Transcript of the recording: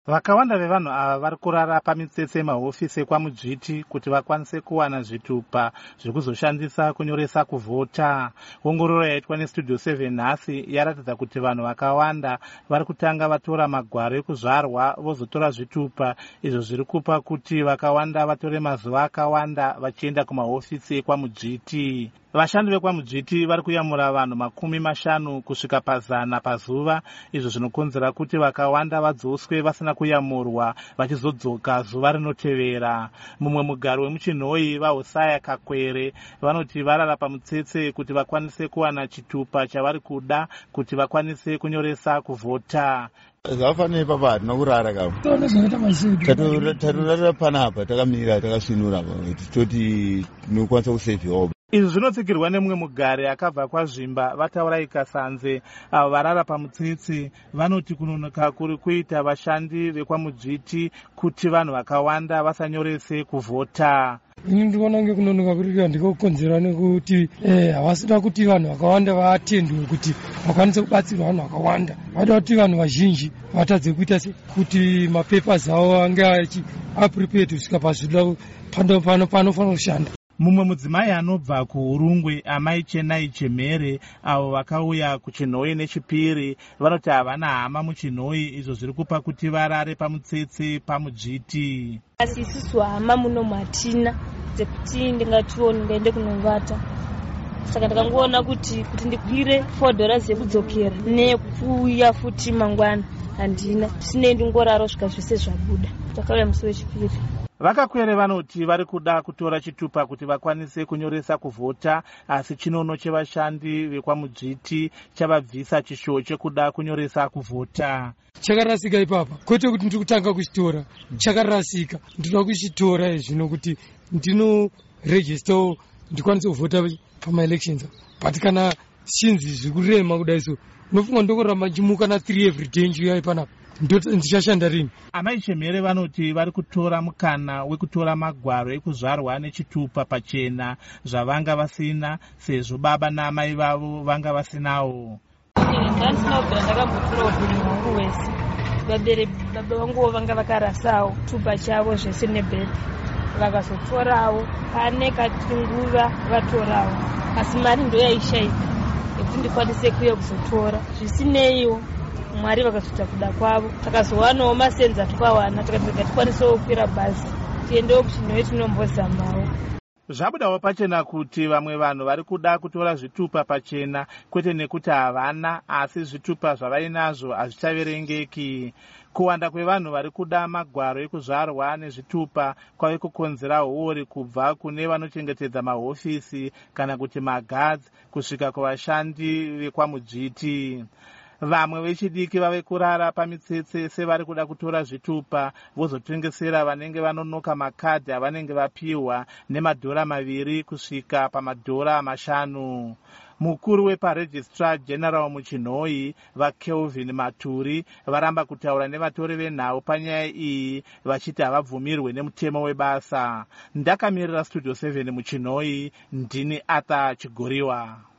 Vakawanda vevanhu ava vari kurara pamitsetse yemahofisi ekwaMujiti kuti vakwanise kuwana zvitupa zvekuzoshandisa kunyoresa kuvhota. Ongororo yaitwa neStudio 7 nhasi yaratidza kuti vanhu vakawanda vari kutanga vatora magwaro ekuzvarwa vozotora zvitupa, izvo zviri kupa kuti vakawanda vatore mazuva akawanda vachienda kumahofisi ekwaMujiti. Vashandi vekwaMujiti vari kuyamura vanhu 50 kusvika pa100 pazuva, izvo zvinokonzera kuti vakawanda vadzoswe vasina kuyamurwa vachizodzoka zuva rinotevera. Mumwe mugari wemuchinhoi vaHosaya Kakwere vanoti varara pamutsetse kuti vakwanise kuwana chitupa chavari kuda kuti vakwanise kunyoresa kuvhota. Zvafanira papa hatina kurara kama tatorara panapa takamira takasvinura toti tinokwanisa kusevhiwa. Izvi zvinotsigirwa nemumwe mugari akabva kwaZvimba vataura ikasanze. Avo varara pamutsetse vanoti kunonoka kuri kuita vashandi vekwaMujiti kuti vanhu vakawanda vasanyorese kuvhota. Ini ndikuona kunge kunonoka kuri ndikokonzera nekuti havasida kuti vanhu vakawanda vaatendwe kuti vakwanise kubatsirwa vanhu vakawanda. Vada kuti vanhu vazhinji vatadze kuita kuti mapepers avo ange aprepared kusvika pazvida panofanira kushanda. Mumwe mudzimai anobva kuUrungwe, Amai Chenai Chemere, avo vakauya kuchinhoi nechipiri vanoti havana hama muchinhoi, izvo zviri kupa kuti varare pamutsetse paMujiti. Asi isusu hama munomu hatina dzekuti ndingatiwo ndingaende kunovata. Saka ndikangoona kuti ndigwire $4 yekudzokera nekuuya futi mangwana handina, tisinei ndingorara kusvika zvese zvabuda. Takauya musi wechipiri. Vakakwere vanoti vari kuda kutora chitupa kuti vakwanise kunyoresa kuvhota, asi chinono chevashandi vekwaMujiti chavabvisa chishuwo chekuda kunyoresa kuvhota. Chakarasika ipapa, kwete kuti ndiri kutanga kuchitora, chakarasika. Ndinoda kuchitora zvino kuti ndinoregister ndikwanise kuvhota pamaelections. But kana chinzi zvikurema kudai so, nofunga ndokuramba nchimuka na3 every day nchiuya panapa. Ndichashanda rini? Amai Chemere vanoti vari kutora mukana wekutora magwaro ekuzvarwa nechitupa pachena zvavanga vasina, sezvo baba naamai vavo vanga vasinawo. Ndasina kubvira ndakambotora upenyu hwangu hwese. Baba vanguwo vanga vakarasawo tupa chavo zvese nebhedhi, vakazotorawo pane kati nguva vatorawo, asi mari ndo yaishaika yekuti ndikwanise kuuya kuzotora. Zvisineiwo Mwari vakazoita kuda kwavo, takazowanawo masenza twawana, tikakwanisawo kukwira bhazi tiendewo kuchinhoi tinombozamawo. Zvabudawo pachena kuti vamwe vanhu vari kuda kutora zvitupa pachena, kwete nekuti havana, asi zvitupa zvavainazvo hazvichaverengeki. Kuwanda kwevanhu vari kuda magwaro ekuzvarwa nezvitupa kwave kukonzera huori kubva kune vanochengetedza mahofisi kana kuti magadzi kusvika kuvashandi vekwaMujiti. Vamwe vechidiki vave kurara pamitsetse sevari kuda kutora zvitupa vozotengesera vanenge vanonoka makadhi avanenge vapiwa $2 kusvika $5. Mukuru wepaRegistrar General muchinhoi vaKelvin Maturi varamba kutaura nevatori venhau panyaya iyi vachiti havabvumirwe nemutemo webasa. Ndakamirira Studio 7 muchinhoi, ndini Arthur Chigoriwa.